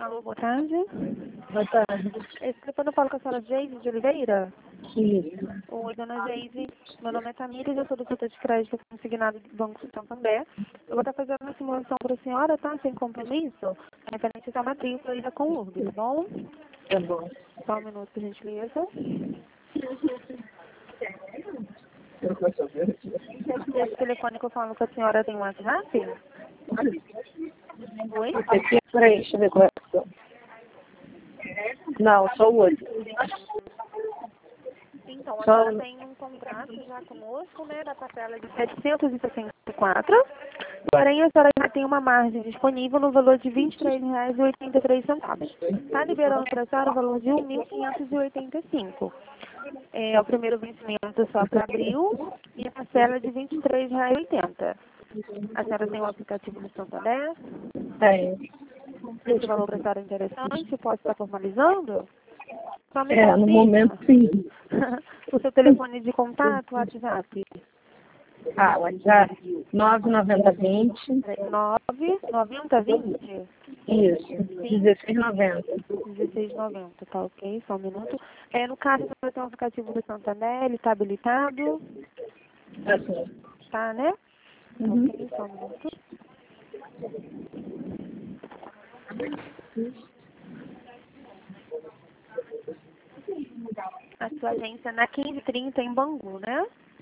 Alô, boa tarde. Boa tarde. Depois eu falo com a senhora Geise de Oliveira. Isso. Oi, dona Geise. Meu nome é Tamires, eu sou do setor de crédito consignado do Banco Santander. Eu vou estar fazendo uma simulação para a senhora, tá? Sem compromisso. Referente à matrícula e da Conurb, tá bom? Tá bom. Só um minuto, por gentileza. Esse telefone que eu falo com a senhora tem WhatsApp? Oi? Aqui, peraí, deixa eu ver qual é. Não, só o outro. Então, a Só senhora tem um contrato já conosco, né, da parcela de 764, porém a senhora já tem uma margem disponível no valor de R$ 23,83. Está liberando para a senhora o valor de R$ 1.585. É o primeiro vencimento só para abril e a parcela de R$ 23,80. A senhora tem o aplicativo do Santander? tem. Esse valor para a senhora é interessante? Pode estar formalizando? No momento sim. O seu telefone de contato, WhatsApp? Ah, WhatsApp 99020. 99020? Isso. 1690. 1690, tá ok? Só um minuto. No caso, você tem o aplicativo do Santander, ele está habilitado? Assim. Tá, né? Uhum. Ok, só um minuto. A sua agência é na 1530 em Bangu, né?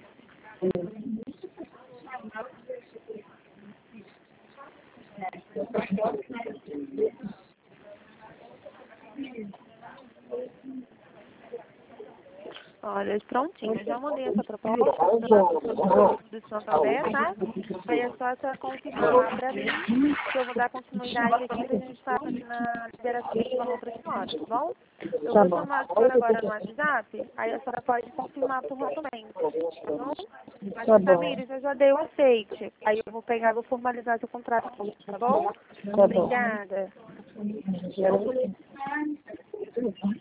Olha, prontinho, já mandei essa proposta do Santander, tá? Aí é só você confirmar lá pra mim, que eu vou dar continuidade aqui pra gente estar na liberação desse valor pra senhora, tá bom? Eu vou chamar a senhora agora no WhatsApp, aí a senhora pode confirmar por lá também, tá bom? Mas, Tá bom. Tamires, eu já dei o aceite, aí eu vou pegar e vou formalizar seu contrato, tá bom? Tá bom. Obrigada.